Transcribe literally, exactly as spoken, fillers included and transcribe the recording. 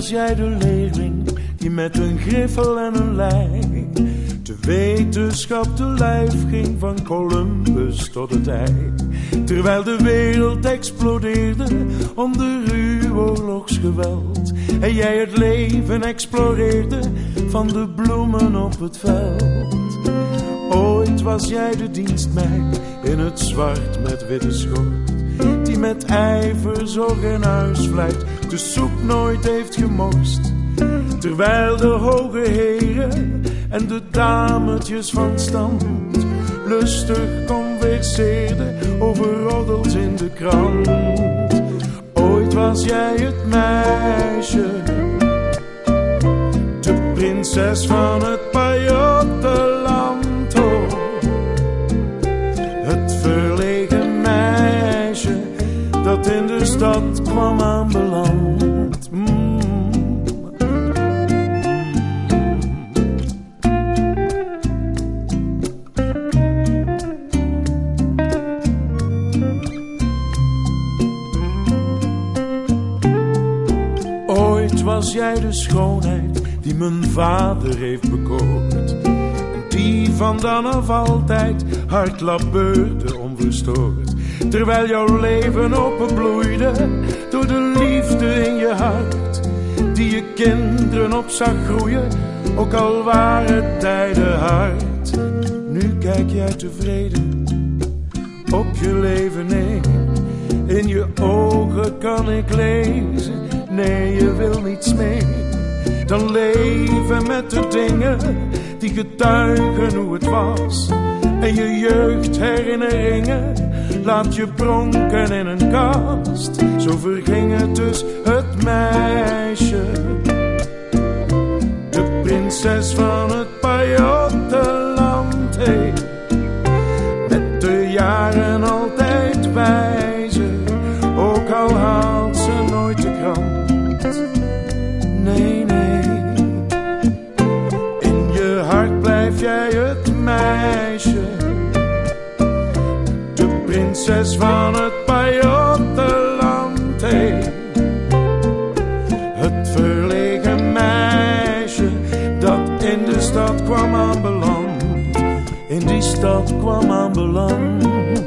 was jij de leerling die met een griffel en een lei de wetenschap te lijf ging van Columbus tot het ei. Terwijl de wereld explodeerde onder uw oorlogsgeweld en jij het leven exploreerde van de bloemen op het veld. Ooit was jij de dienstmeid in het zwart met witte schort, die met ijver zorg en huisvlijt de soep nooit heeft gemorst. Terwijl de hoge heren en de dametjes van stand lustig converseerden over roddels in de krant. Ooit was jij het meisje, de prinses van het Pajottenland, oh. Het verlegen meisje dat in de stad kwam aanbeland. Mm. Was jij de schoonheid die mijn vader heeft bekoord, en die van dan af altijd hard labbeurde onverstoord, terwijl jouw leven openbloeide door de liefde in je hart, die je kinderen op zag groeien, ook al waren tijden hard. Nu kijk jij tevreden op je leven heen, in je ogen kan ik lezen, nee, je wil niets meer dan leven met de dingen die getuigen hoe het was. En je jeugdherinneringen laat je pronken in een kast. Zo verging het dus het meisje, de prinses van het Pajottenland, hey. Met de jaren altijd wijzer, ook al haalt ze nooit de krant. Nee, nee, in je hart blijf jij het meisje, de prinses van het Pajottenland, hey. Het verlegen meisje dat in de stad kwam aanbeland, in die stad kwam aanbeland.